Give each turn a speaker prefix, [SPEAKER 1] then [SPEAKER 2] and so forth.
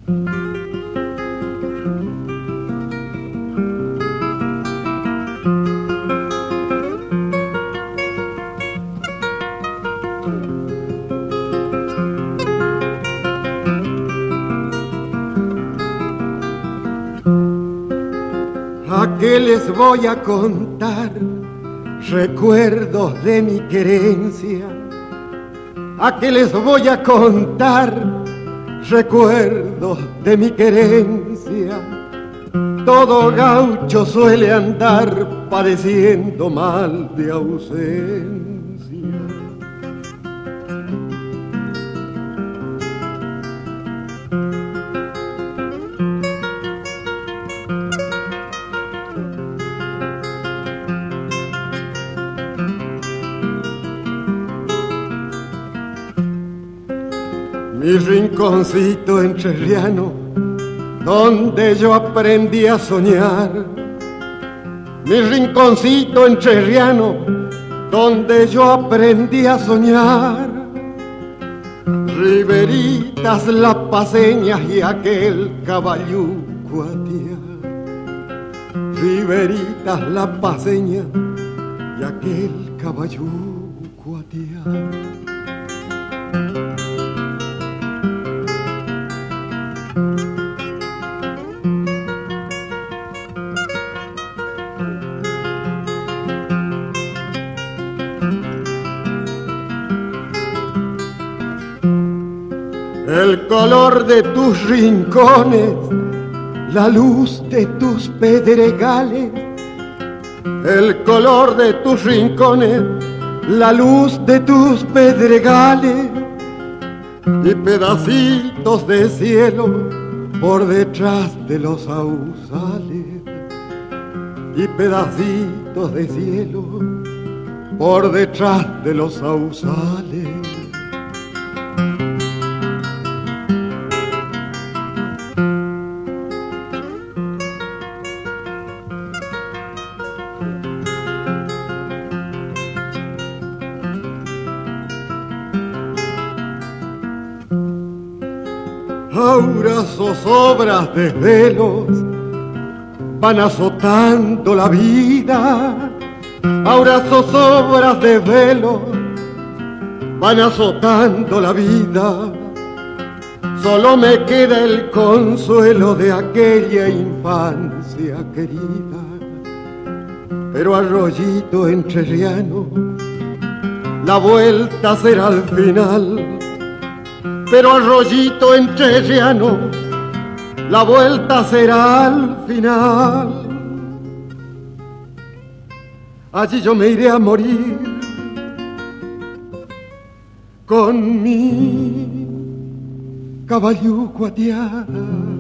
[SPEAKER 1] ¿A qué les voy a contar recuerdos de mi querencia? ¿A qué les voy a contar recuerdos de mi querencia? Todo gaucho suele andar padeciendo mal de ausencia. Mi rinconcito entrerriano, donde yo aprendí a soñar. Mi rinconcito entrerriano, donde yo aprendí a soñar. Riberitas las paseñas y aquel caballuco atiar. Riberitas las paseñas y aquel caballuco atiar. El color de tus rincones, la luz de tus pedregales. El color de tus rincones, la luz de tus pedregales. Y pedacitos de cielo por detrás de los sausales. Y pedacitos de cielo por detrás de los sausales. Ahora zozobras de velos van azotando la vida. Ahora zozobras de velos van azotando la vida. Solo me queda el consuelo de aquella infancia querida. Pero arroyito entrerriano, la vuelta será al final. Pero arroyito entrerriano, la vuelta será al final. Allí yo me iré a morir con mi caballuco atiar.